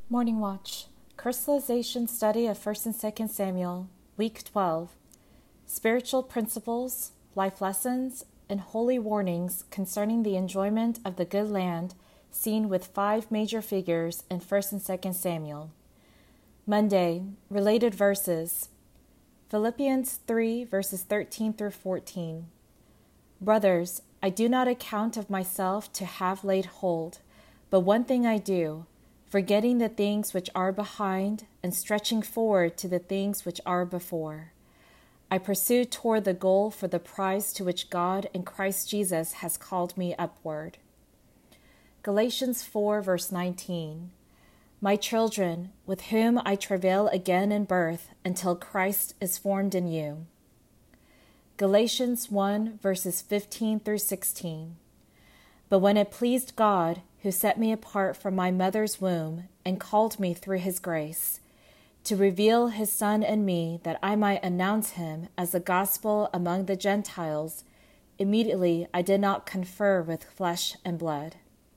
Morning Watch, Crystallization Study of 1st and 2nd Samuel, Week 12, Spiritual Principles, Life Lessons, and Holy Warnings concerning the enjoyment of the good land seen with 5 major figures in 1st and 2nd Samuel. Monday, related verses, Philippians 3 verses 13 through 14. Brothers, I do not account of myself to have laid hold, but one thing I do, forgetting the things which are behind and stretching forward to the things which are before. I pursue toward the goal for the prize to which God in Christ Jesus has called me upward. Galatians 4 verse 19. My children, with whom I travail again in birth until Christ is formed in you. Galatians 1 verses 15 through 16. But when it pleased God, who set me apart from my mother's womb and called me through his grace, to reveal his Son in me that I might announce him as the gospel among the Gentiles, immediately I did not confer with flesh and blood.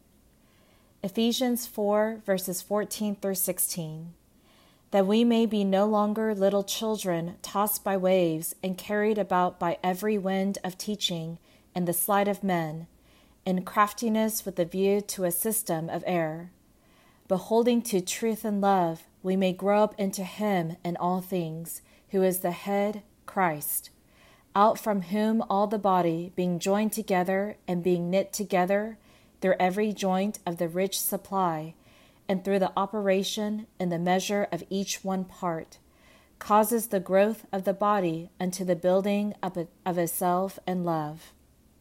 Ephesians 4 verses 14 through 16. That we may be no longer little children tossed by waves and carried about by every wind of teaching and the sleight of men, in craftiness with a view to a system of error. But holding to truth and love, we may grow up into him in all things, who is the head, Christ, out from whom all the body, being joined together and being knit together through every joint of the rich supply, and through the operation in the measure of each one part, causes the growth of the body unto the building of itself in love.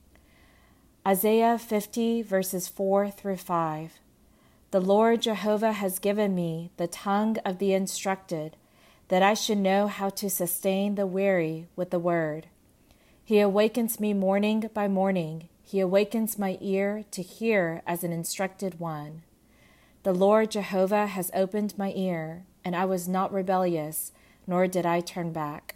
Isaiah 50 verses 4 through 5. The Lord Jehovah has given me the tongue of the instructed, that I should know how to sustain the weary with the word. He awakens me morning by morning. He awakens my ear to hear as an instructed one. The Lord Jehovah has opened my ear, and I was not rebellious, nor did I turn back.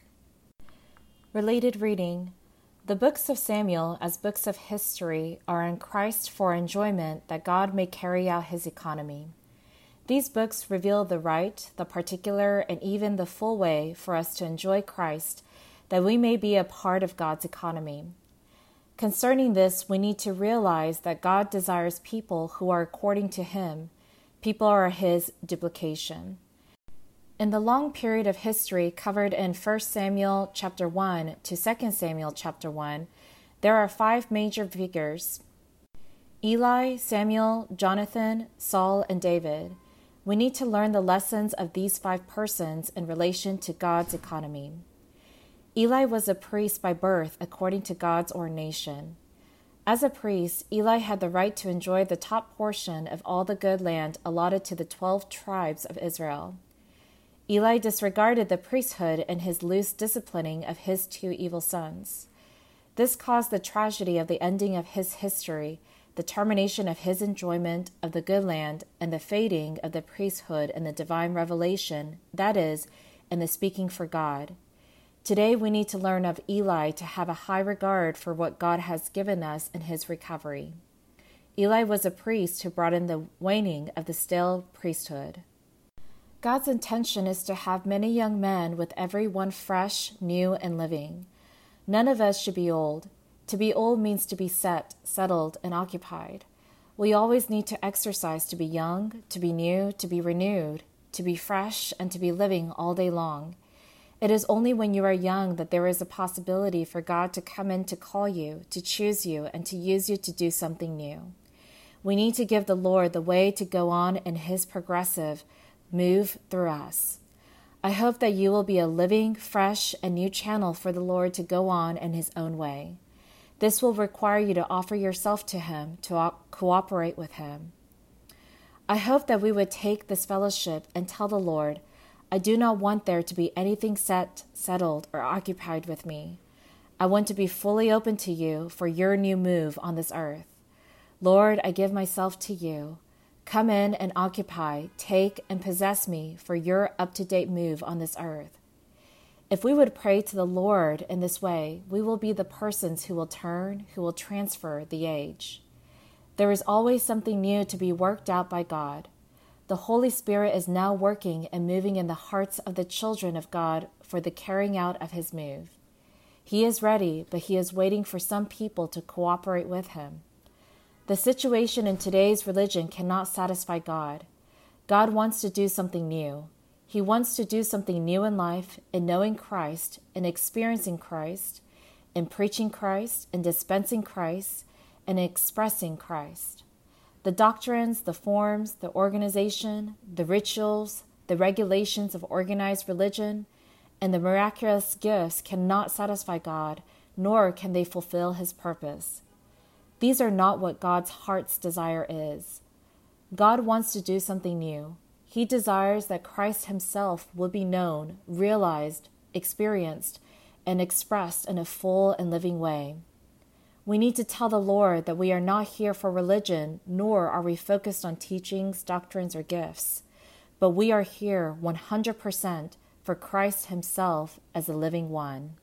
Related reading. The books of Samuel, as books of history, are in Christ for enjoyment that God may carry out his economy. These books reveal the right, the particular, and even the full way for us to enjoy Christ, that we may be a part of God's economy. Concerning this, we need to realize that God desires people who are according to him. People are his duplication. In the long period of history covered in 1 Samuel chapter 1 to 2 Samuel chapter 1, there are 5 major figures: Eli, Samuel, Jonathan, Saul, and David. We need to learn the lessons of these 5 persons in relation to God's economy. Eli was a priest by birth according to God's ordination. As a priest, Eli had the right to enjoy the top portion of all the good land allotted to the 12 tribes of Israel. Eli disregarded the priesthood in his loose disciplining of his 2 evil sons. This caused the tragedy of the ending of his history, the termination of his enjoyment of the good land, and the fading of the priesthood in the divine revelation, that is, in the speaking for God. Today we need to learn of Eli to have a high regard for what God has given us in his recovery. Eli was a priest who brought in the waning of the stale priesthood. God's intention is to have many young men with every one fresh, new, and living. None of us should be old. To be old means to be set, settled, and occupied. We always need to exercise to be young, to be new, to be renewed, to be fresh, and to be living all day long. It is only when you are young that there is a possibility for God to come in to call you, to choose you, and to use you to do something new. We need to give the Lord the way to go on in his progressive move through us. I hope that you will be a living, fresh, and new channel for the Lord to go on in his own way. This will require you to offer yourself to him, to cooperate with him. I hope that we would take this fellowship and tell the Lord, I do not want there to be anything set, settled, or occupied with me. I want to be fully open to you for your new move on this earth. Lord, I give myself to you. Come in and occupy, take and possess me for your up-to-date move on this earth. If we would pray to the Lord in this way, we will be the persons who will turn, who will transfer the age. There is always something new to be worked out by God. The Holy Spirit is now working and moving in the hearts of the children of God for the carrying out of his move. He is ready, but he is waiting for some people to cooperate with him. The situation in today's religion cannot satisfy God. God wants to do something new. He wants to do something new in life, in knowing Christ, in experiencing Christ, in preaching Christ, in dispensing Christ, and in expressing Christ. The doctrines, the forms, the organization, the rituals, the regulations of organized religion, and the miraculous gifts cannot satisfy God, nor can they fulfill his purpose. These are not what God's heart's desire is. God wants to do something new. He desires that Christ himself will be known, realized, experienced, and expressed in a full and living way. We need to tell the Lord that we are not here for religion, nor are we focused on teachings, doctrines, or gifts, but we are here 100% for Christ himself as the living one.